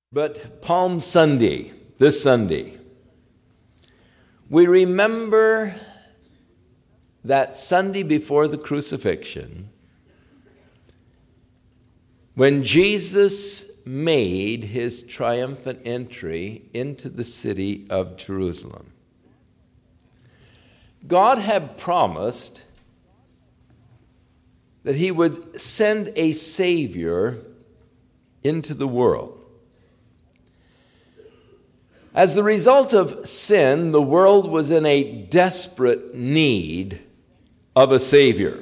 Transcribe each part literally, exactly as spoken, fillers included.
But Palm Sunday, this Sunday, we remember that Sunday before the crucifixion, when Jesus made his triumphant entry into the city of Jerusalem. God had promised that he would send a Savior into the world. As the result of sin, the world was in a desperate need of a Savior.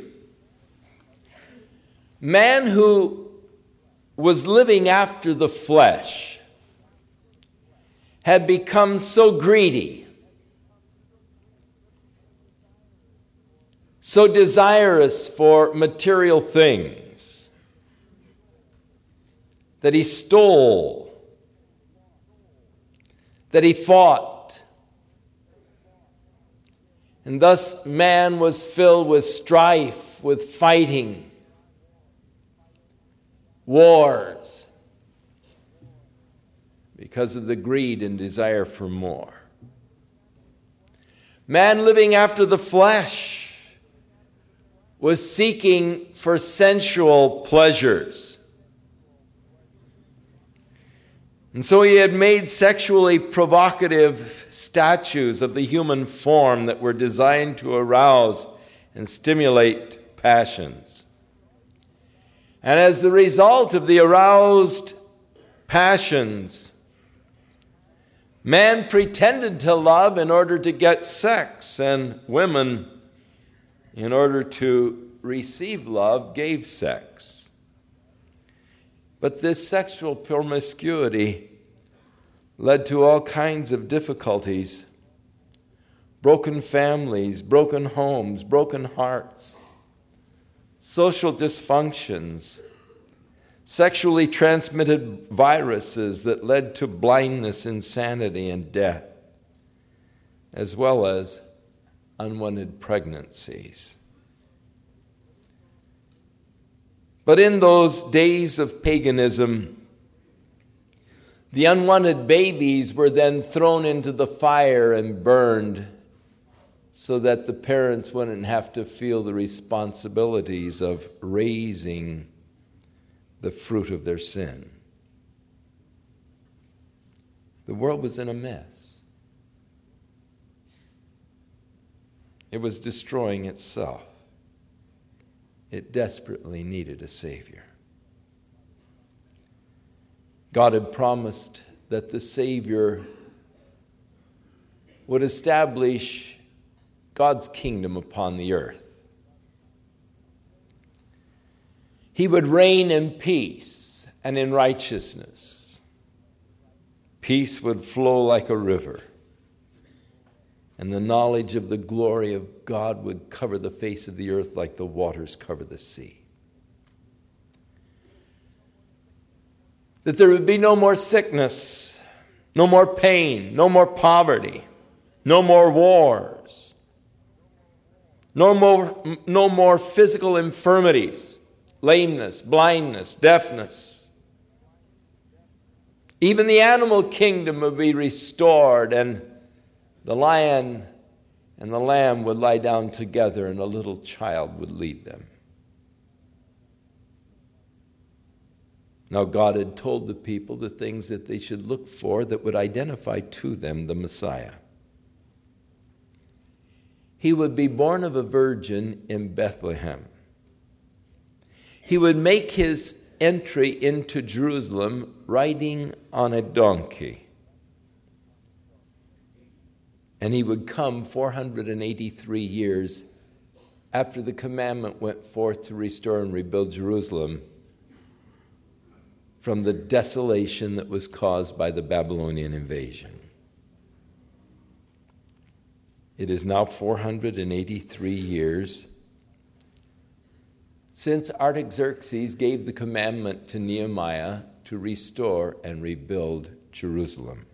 Man who was living after the flesh had become so greedy, so desirous for material things, that he stole, that he fought. And thus man was filled with strife, with fighting, wars, because of the greed and desire for more. Man living after the flesh was seeking for sensual pleasures. And so he had made sexually provocative statues of the human form that were designed to arouse and stimulate passions. And as the result of the aroused passions, man pretended to love in order to get sex, and women, in order to receive love, gave sex. But this sexual promiscuity led to all kinds of difficulties: broken families, broken homes, broken hearts, social dysfunctions, sexually transmitted viruses that led to blindness, insanity, and death, as well as unwanted pregnancies. But in those days of paganism, the unwanted babies were then thrown into the fire and burned so that the parents wouldn't have to feel the responsibilities of raising the fruit of their sin. The world was in a mess. It was destroying itself. It desperately needed a Savior. God had promised that the Savior would establish God's kingdom upon the earth. He would reign in peace and in righteousness. Peace would flow like a river, and the knowledge of the glory of God would cover the face of the earth like the waters cover the sea. That there would be no more sickness, no more pain, no more poverty, no more wars, no more, no more physical infirmities, lameness, blindness, deafness. Even the animal kingdom would be restored, and the lion and the lamb would lie down together, and a little child would lead them. Now God had told the people the things that they should look for that would identify to them the Messiah. He would be born of a virgin in Bethlehem. He would make his entry into Jerusalem riding on a donkey. And he would come four hundred eighty-three years after the commandment went forth to restore and rebuild Jerusalem from the desolation that was caused by the Babylonian invasion. It is now four hundred eighty-three years since Artaxerxes gave the commandment to Nehemiah to restore and rebuild Jerusalem.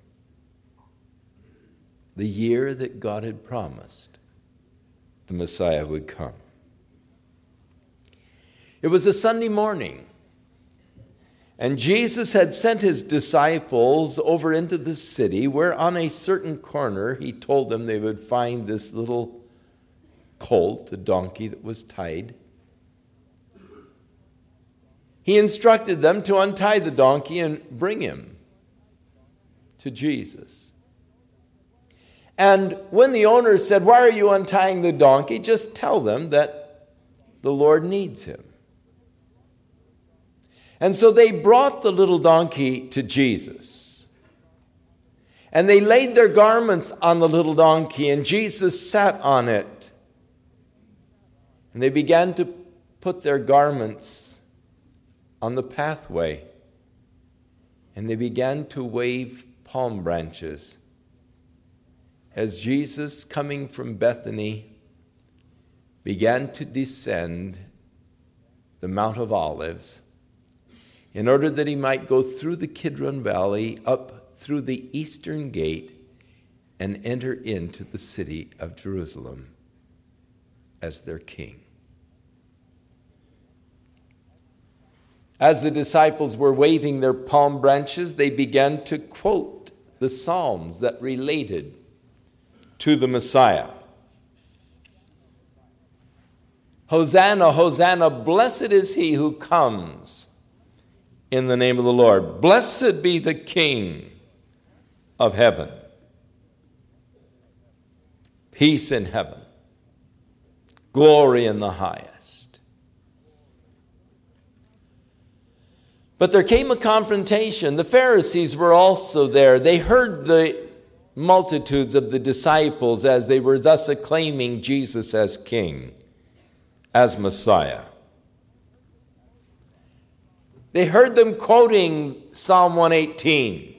The year that God had promised the Messiah would come. It was a Sunday morning, And Jesus had sent his disciples over into the city, where on a certain corner he told them they would find this little colt, a donkey that was tied. He instructed them to untie the donkey and bring him to Jesus. And when the owner said, "Why are you untying the donkey?" just tell them that the Lord needs him. And so they brought the little donkey to Jesus. And they laid their garments on the little donkey, and Jesus sat on it. And they began to put their garments on the pathway. And they began to wave palm branches as Jesus, coming from Bethany, began to descend the Mount of Olives, in order that he might go through the Kidron Valley, up through the eastern gate, and enter into the city of Jerusalem as their king. As the disciples were waving their palm branches, they began to quote the Psalms that related to the Messiah. Hosanna, Hosanna, blessed is he who comes in the name of the Lord. Blessed be the King of heaven. Peace in heaven. Glory in the highest. But there came a confrontation. The Pharisees were also there. They heard the multitudes of the disciples as they were thus acclaiming Jesus as King, as Messiah. They heard them quoting Psalm one eighteen.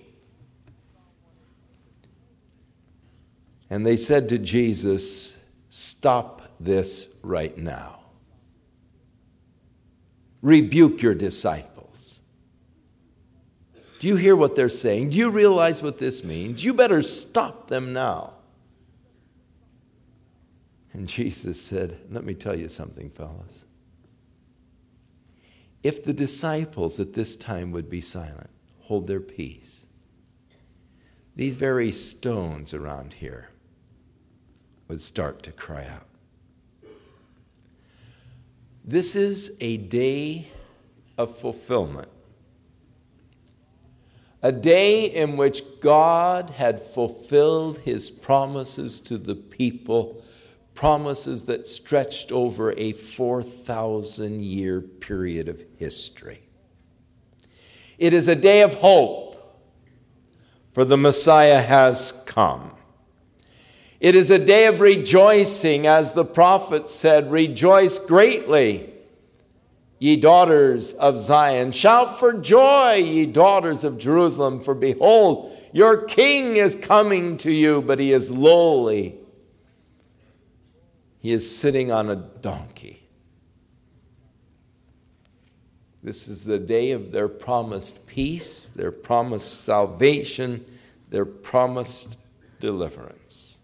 And they said to Jesus, "Stop this right now. Rebuke your disciples." Do you hear what they're saying? Do you realize what this means? You better stop them now. And Jesus said, "Let me tell you something, fellas. If the disciples at this time would be silent, hold their peace, these very stones around here would start to cry out." This is a day of fulfillment. A day in which God had fulfilled his promises to the people, promises that stretched over a four thousand year period of history. It is a day of hope, for the Messiah has come. It is a day of rejoicing, as the prophet said, "Rejoice greatly, ye daughters of Zion. Shout for joy, ye daughters of Jerusalem, for behold, your king is coming to you, but he is lowly. He is sitting on a donkey." This is the day of their promised peace, their promised salvation, their promised deliverance.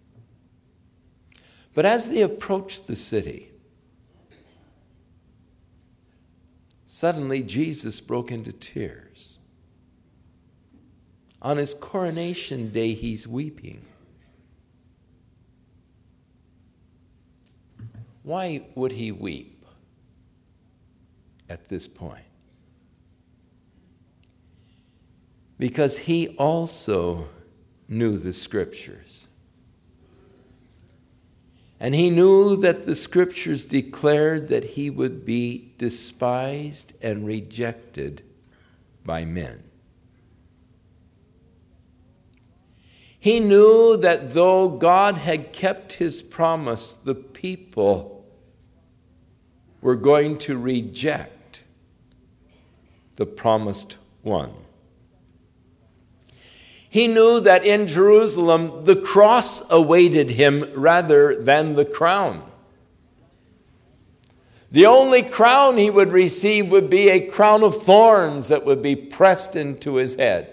But as they approached the city, suddenly Jesus broke into tears. On his coronation day, he's weeping. Why would he weep at this point? Because he also knew the Scriptures. And he knew that the Scriptures declared that he would be despised and rejected by men. He knew that though God had kept his promise, the people were going to reject the promised one. He knew that in Jerusalem the cross awaited him rather than the crown. The only crown he would receive would be a crown of thorns that would be pressed into his head.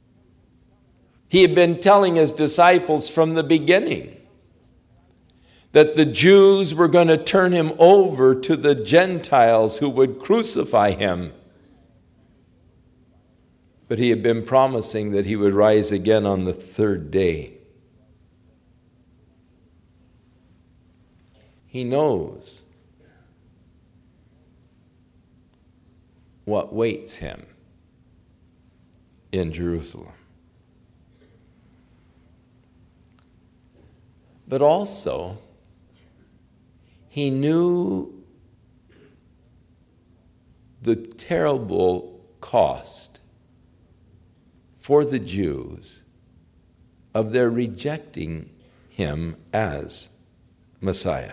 He had been telling his disciples from the beginning that the Jews were going to turn him over to the Gentiles who would crucify him. But he had been promising that he would rise again on the third day. He knows what waits him in Jerusalem. But also, he knew the terrible cost for the Jews of their rejecting him as Messiah.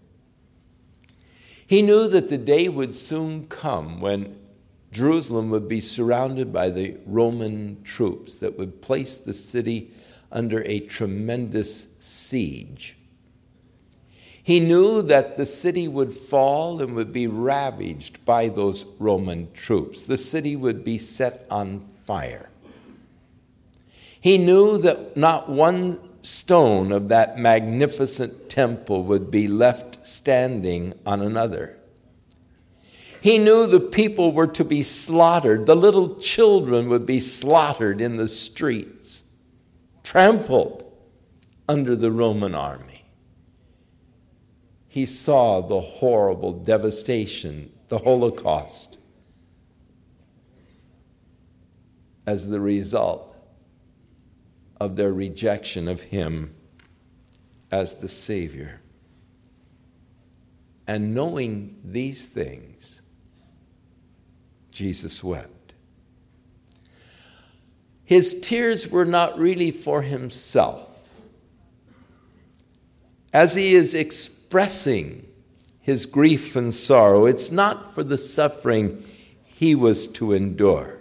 He knew that the day would soon come when Jerusalem would be surrounded by the Roman troops that would place the city under a tremendous siege. He knew that the city would fall and would be ravaged by those Roman troops. The city would be set on fire. He knew that not one stone of that magnificent temple would be left standing on another. He knew the people were to be slaughtered. The little children would be slaughtered in the streets, trampled under the Roman army. He saw the horrible devastation, the Holocaust, as the result of their rejection of him as the Savior. And knowing these things, Jesus wept. His tears were not really for himself. As he is expressing his grief and sorrow, it's not for the suffering he was to endure.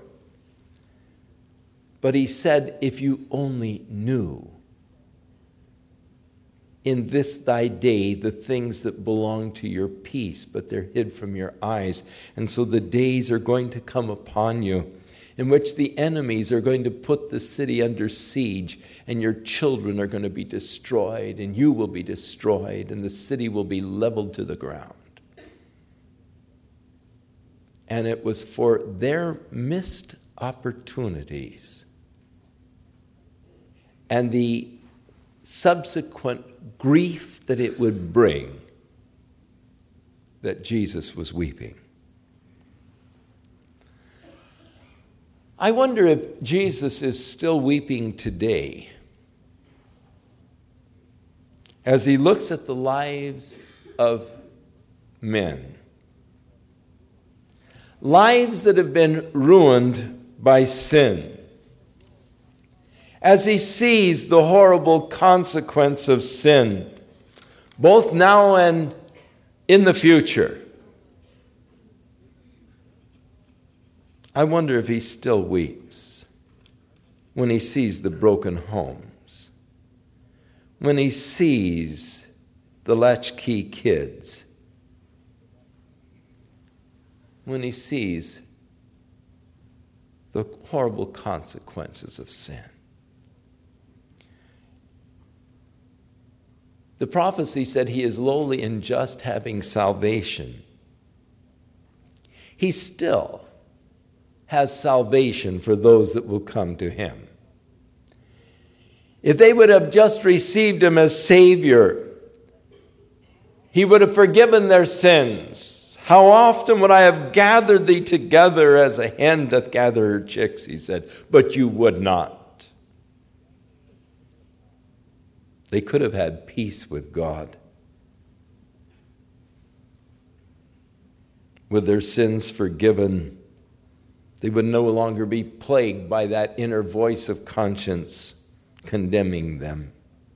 But he said, if you only knew in this thy day the things that belong to your peace, but they're hid from your eyes. And so the days are going to come upon you in which the enemies are going to put the city under siege, and your children are going to be destroyed, and you will be destroyed, and the city will be leveled to the ground. And it was for their missed opportunities and the subsequent grief that it would bring that Jesus was weeping. I wonder if Jesus is still weeping today as he looks at the lives of men. Lives that have been ruined by sin. As he sees the horrible consequence of sin, both now and in the future, I wonder if he still weeps when he sees the broken homes, when he sees the latchkey kids, when he sees the horrible consequences of sin. The prophecy said he is lowly and just, having salvation. He still has salvation for those that will come to him. If they would have just received him as Savior, he would have forgiven their sins. How often would I have gathered thee together as a hen doth gather her chicks, he said, but you would not. They could have had peace with God, with their sins forgiven. They would no longer be plagued by that inner voice of conscience condemning them.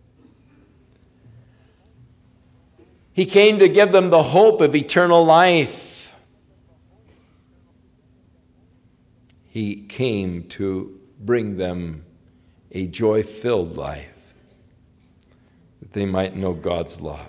He came to give them the hope of eternal life. He came to bring them a joy-filled life, that they might know God's love,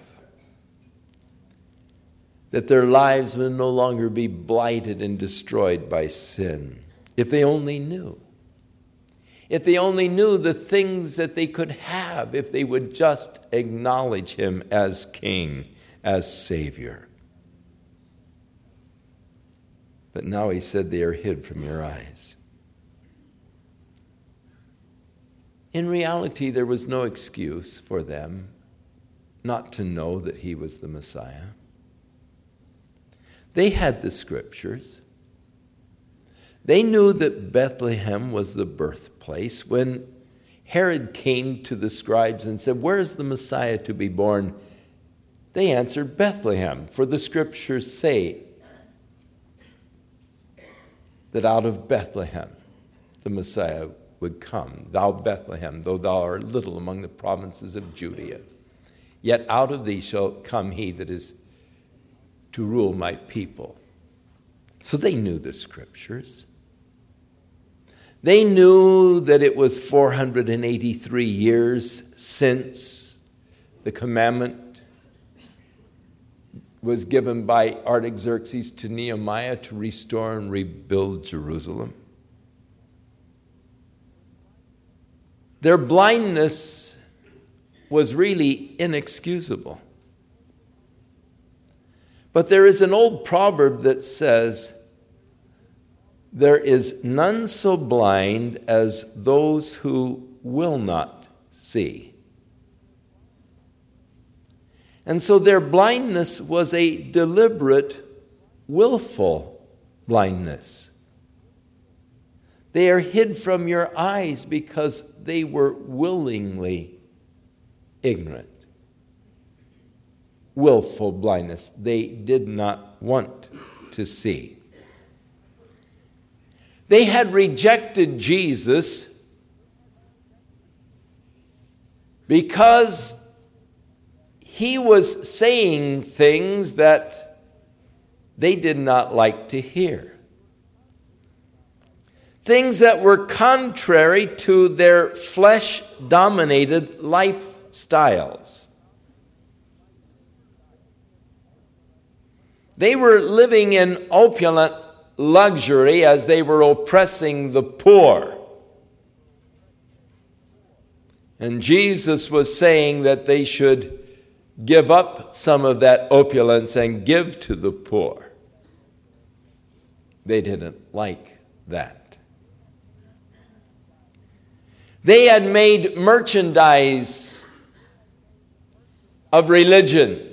that their lives would no longer be blighted and destroyed by sin. If they only knew. If they only knew the things that they could have, if they would just acknowledge him as King, as Savior. But now he said, they are hid from your eyes. In reality, there was no excuse for them not to know that he was the Messiah. They had the scriptures. They knew that Bethlehem was the birthplace. When Herod came to the scribes and said, where is the Messiah to be born? They answered, Bethlehem, for the scriptures say that out of Bethlehem the Messiah would come. Thou Bethlehem, though thou art little among the provinces of Judea, yet out of thee shall come he that is to rule my people. So they knew the scriptures. They knew that it was four hundred eighty-three years since the commandment was given by Artaxerxes to Nehemiah to restore and rebuild Jerusalem. Their blindness was really inexcusable. But there is an old proverb that says, there is none so blind as those who will not see. And so their blindness was a deliberate, willful blindness. They are hid from your eyes because they were willingly ignorant. Willful blindness. They did not want to see. They had rejected Jesus because he was saying things that they did not like to hear. Things that were contrary to their flesh-dominated lifestyles. They were living in opulent luxury as they were oppressing the poor. And Jesus was saying that they should give up some of that opulence and give to the poor. They didn't like that. They had made merchandise of religion.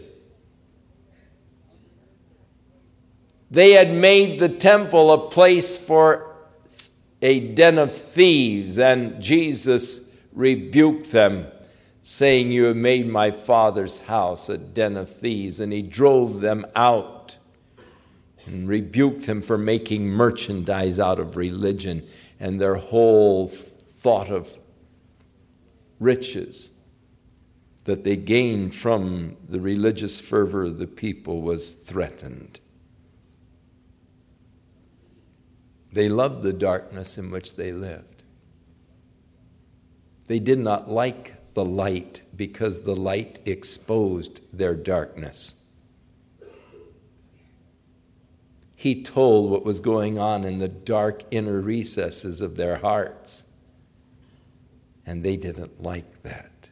They had made the temple a place for a den of thieves, and Jesus rebuked them, saying, you have made my Father's house a den of thieves. And he drove them out and rebuked them for making merchandise out of religion, and their whole thought of riches that they gained from the religious fervor of the people was threatened. They loved the darkness in which they lived. They did not like the light because the light exposed their darkness. He told what was going on in the dark inner recesses of their hearts. And they didn't like that.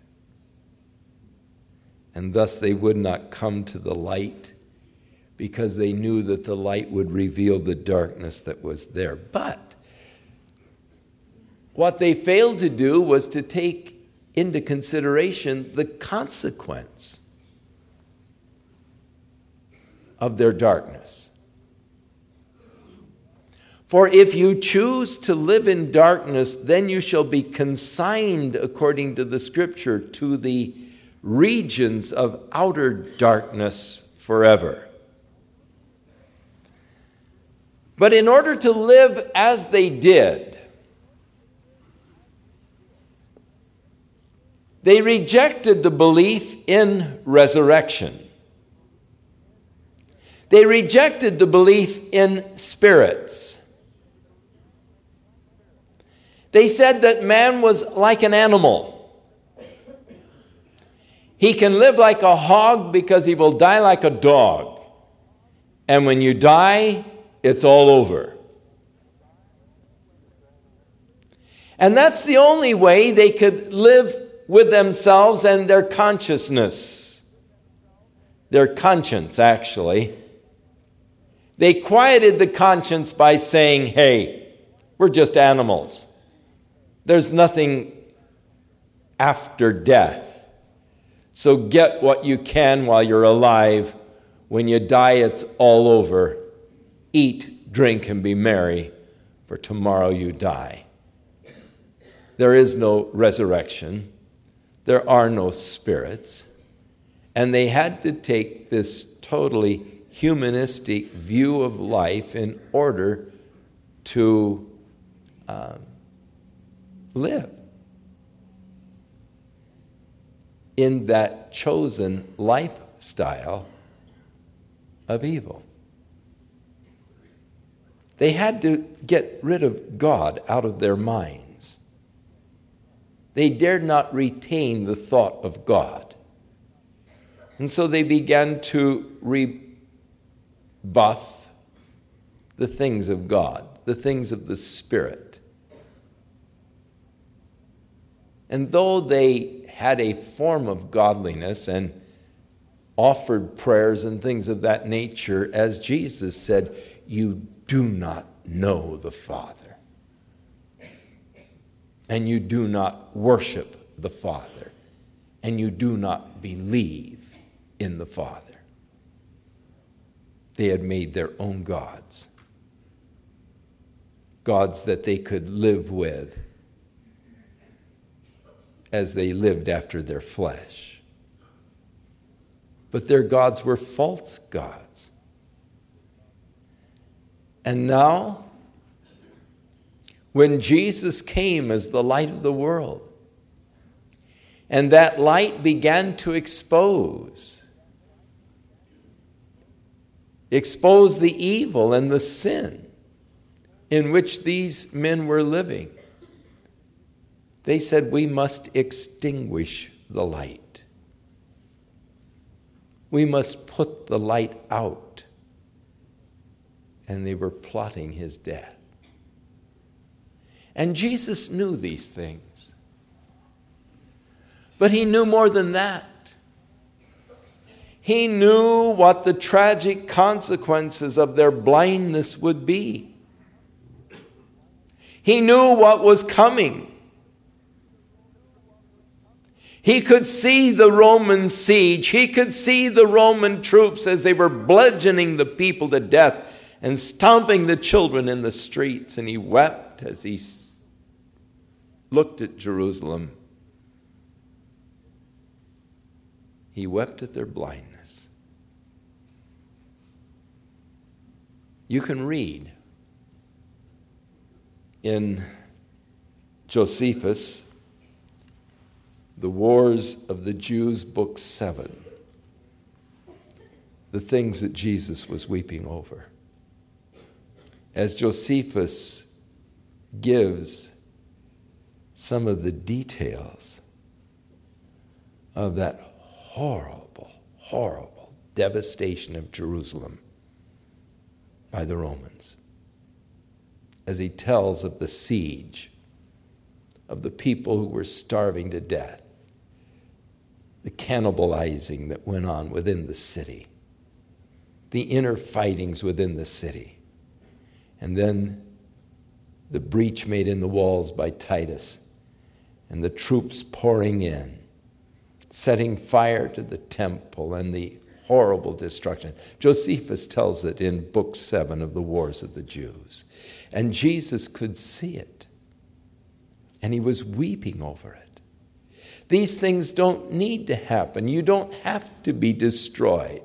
And thus they would not come to the light because they knew that the light would reveal the darkness that was there. But what they failed to do was to take into consideration the consequence of their darkness. For if you choose to live in darkness, then you shall be consigned, according to the scripture, to the regions of outer darkness forever. But in order to live as they did, they rejected the belief in resurrection. They rejected the belief in spirits. They said that man was like an animal. He can live like a hog because he will die like a dog. And when you die, it's all over. And that's the only way they could live with themselves and their consciousness. Their conscience, actually. They quieted the conscience by saying, hey, we're just animals. There's nothing after death. So get what you can while you're alive. When you die, it's all over. Eat, drink, and be merry, for tomorrow you die. There is no resurrection. There are no spirits. And they had to take this totally humanistic view of life in order to um, live in that chosen lifestyle of evil. They had to get rid of God out of their minds. They dared not retain the thought of God. And so they began to rebuff the things of God, the things of the Spirit. And though they had a form of godliness and offered prayers and things of that nature, as Jesus said, you do not know the Father. And you do not worship the Father. And you do not believe in the Father. They had made their own gods. Gods that they could live with as they lived after their flesh. But their gods were false gods. And now, when Jesus came as the light of the world, and that light began to expose, expose the evil and the sin in which these men were living, they said, we must extinguish the light. We must put the light out. And they were plotting his death. And Jesus knew these things. But he knew more than that. He knew what the tragic consequences of their blindness would be. He knew what was coming. He could see the Roman siege. He could see the Roman troops as they were bludgeoning the people to death and stomping the children in the streets. And he wept as he looked at Jerusalem. He wept at their blindness. You can read in Josephus, The Wars of the Jews, Book seven, the things that Jesus was weeping over. As Josephus gives some of the details of that horrible, horrible devastation of Jerusalem by the Romans, as he tells of the siege of the people who were starving to death, the cannibalizing that went on within the city, the inner fightings within the city, and then the breach made in the walls by Titus, and the troops pouring in, setting fire to the temple, and the horrible destruction. Josephus tells it in Book seven of the Wars of the Jews. And Jesus could see it, and he was weeping over it. These things don't need to happen. You don't have to be destroyed.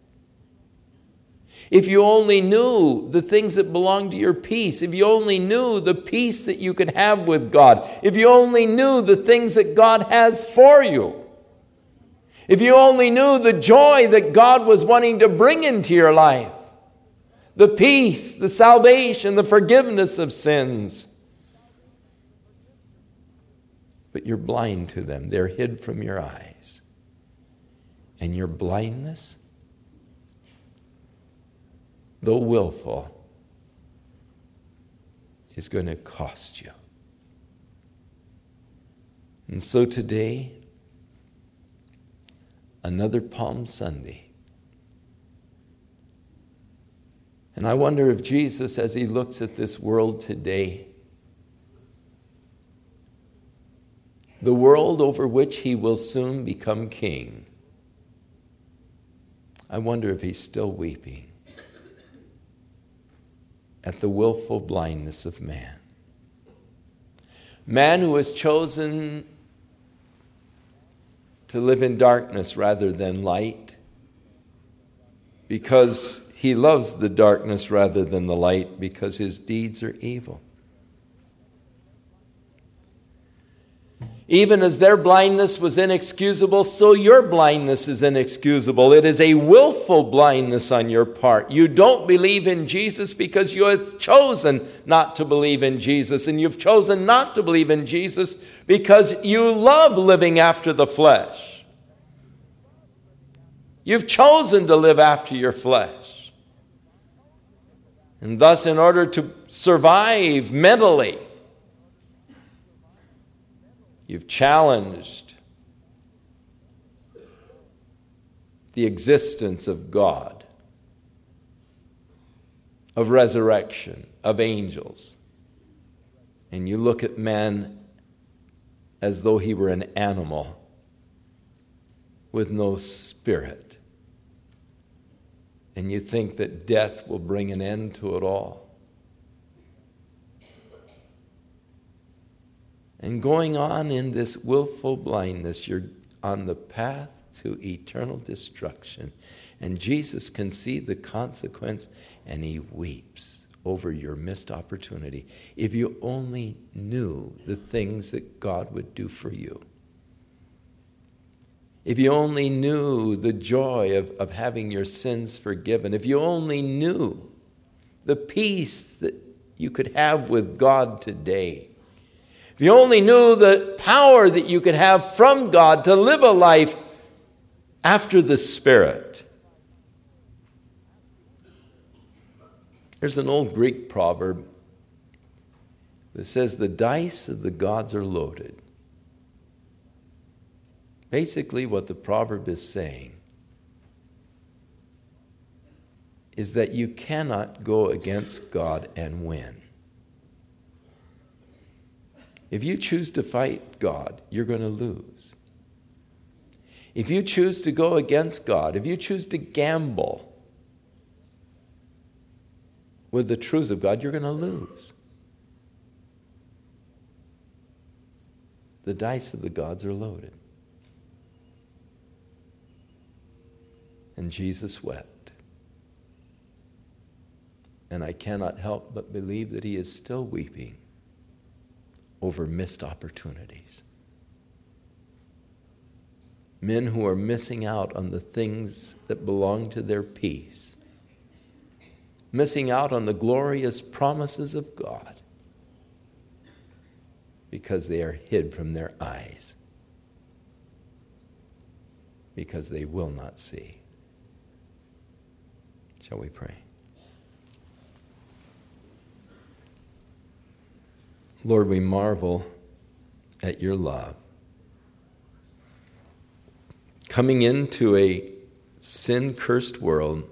If you only knew the things that belong to your peace, if you only knew the peace that you could have with God, if you only knew the things that God has for you, if you only knew the joy that God was wanting to bring into your life, the peace, the salvation, the forgiveness of sins. But you're blind to them. They're hid from your eyes. And your blindness, though willful, is going to cost you. And so today, another Palm Sunday. And I wonder if Jesus, as he looks at this world today, the world over which he will soon become king, I wonder if he's still weeping at the willful blindness of man. Man who has chosen to live in darkness rather than light, because he loves the darkness rather than the light, because his deeds are evil. Even as their blindness was inexcusable, so your blindness is inexcusable. It is a willful blindness on your part. You don't believe in Jesus because you have chosen not to believe in Jesus. And you've chosen not to believe in Jesus because you love living after the flesh. You've chosen to live after your flesh. And thus, in order to survive mentally, you've challenged the existence of God, of resurrection, of angels. And you look at man as though he were an animal with no spirit. And you think that death will bring an end to it all. And going on in this willful blindness, you're on the path to eternal destruction. And Jesus can see the consequence, and he weeps over your missed opportunity. If you only knew the things that God would do for you. If you only knew the joy of, of having your sins forgiven. If you only knew the peace that you could have with God today. If you only knew the power that you could have from God to live a life after the Spirit. There's an old Greek proverb that says, the dice of the gods are loaded. Basically, what the proverb is saying is that you cannot go against God and win. If you choose to fight God, you're going to lose. If you choose to go against God, if you choose to gamble with the truths of God, you're going to lose. The dice of the gods are loaded. And Jesus wept. And I cannot help but believe that he is still weeping over missed opportunities. Men who are missing out on the things that belong to their peace. Missing out on the glorious promises of God because they are hid from their eyes. Because they will not see. Shall we pray? Lord, we marvel at your love. Coming into a sin-cursed world,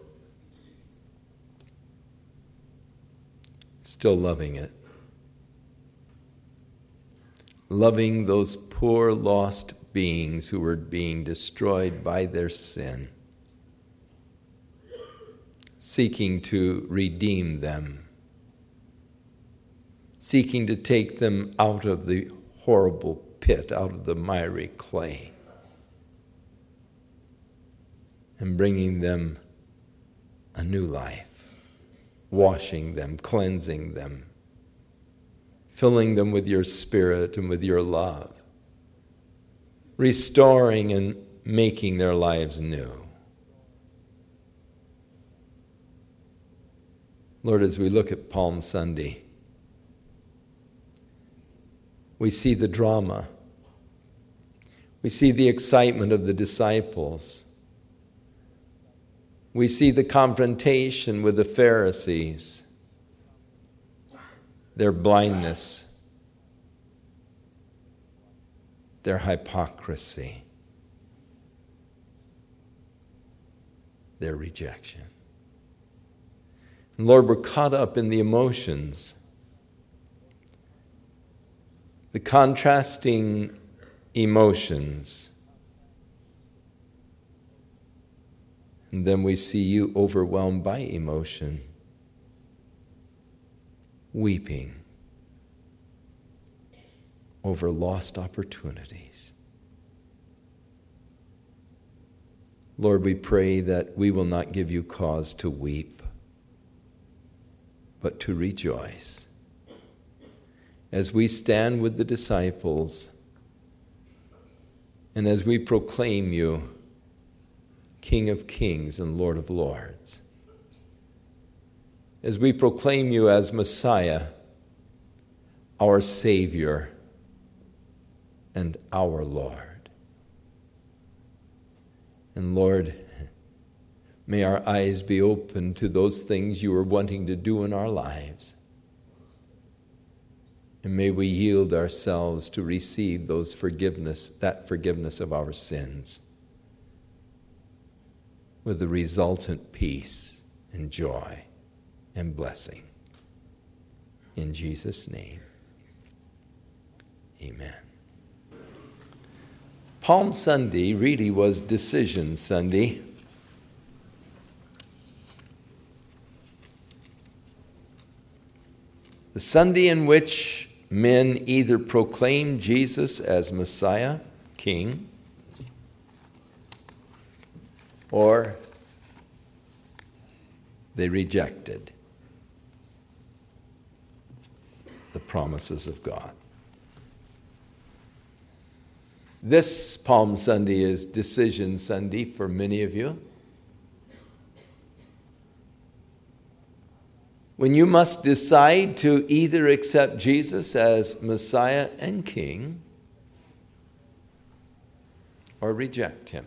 still loving it. Loving those poor lost beings who were being destroyed by their sin. Seeking to redeem them. Seeking to take them out of the horrible pit, out of the miry clay. And bringing them a new life. Washing them, cleansing them. Filling them with your Spirit and with your love. Restoring and making their lives new. Lord, as we look at Palm Sunday, we see the drama. We see the excitement of the disciples. We see the confrontation with the Pharisees, their blindness. their hypocrisy, their rejection. And Lord, we're caught up in the emotions, the contrasting emotions. And then we see you overwhelmed by emotion, weeping over lost opportunities. Lord, we pray that we will not give you cause to weep, but to rejoice as we stand with the disciples and as we proclaim you King of Kings and Lord of Lords, as we proclaim you as Messiah, our Savior and our Lord. And Lord, may our eyes be open to those things you are wanting to do in our lives. And may we yield ourselves to receive those forgiveness, that forgiveness of our sins, with the resultant peace and joy and blessing. In Jesus' name, amen. Palm Sunday really was Decision Sunday. The Sunday in which men either proclaimed Jesus as Messiah, King, or they rejected the promises of God. This Palm Sunday is Decision Sunday for many of you, when you must decide to either accept Jesus as Messiah and King or reject him.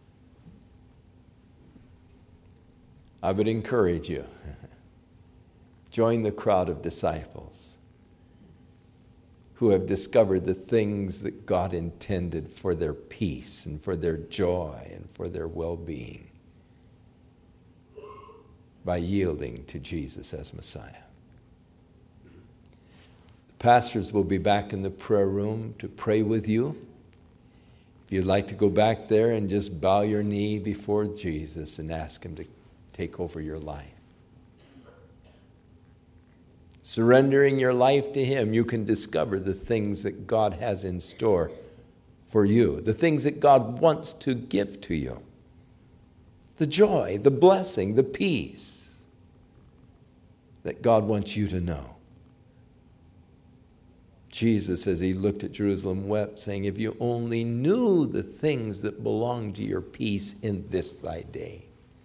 I would encourage you, join the crowd of disciples who have discovered the things that God intended for their peace and for their joy and for their well-being by yielding to Jesus as Messiah. The pastors will be back in the prayer room to pray with you. If you'd like to go back there and just bow your knee before Jesus and ask him to take over your life. Surrendering your life to him, you can discover the things that God has in store for you, the things that God wants to give to you. The joy, the blessing, the peace that God wants you to know. Jesus, as he looked at Jerusalem, wept, saying, if you only knew the things that belong to your peace in this thy day.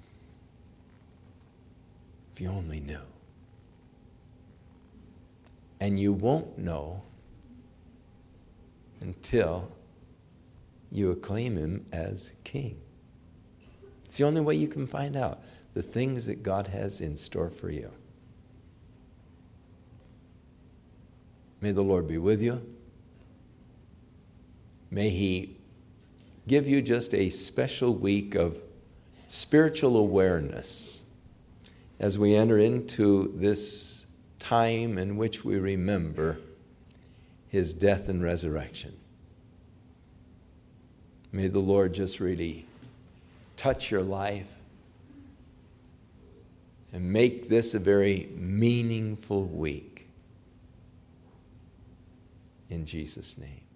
If you only knew. And you won't know until you acclaim him as king. It's the only way you can find out the things that God has in store for you. May the Lord be with you. May he give you just a special week of spiritual awareness as we enter into this time in which we remember his death and resurrection. May the Lord just really touch your life and make this a very meaningful week. In Jesus' name.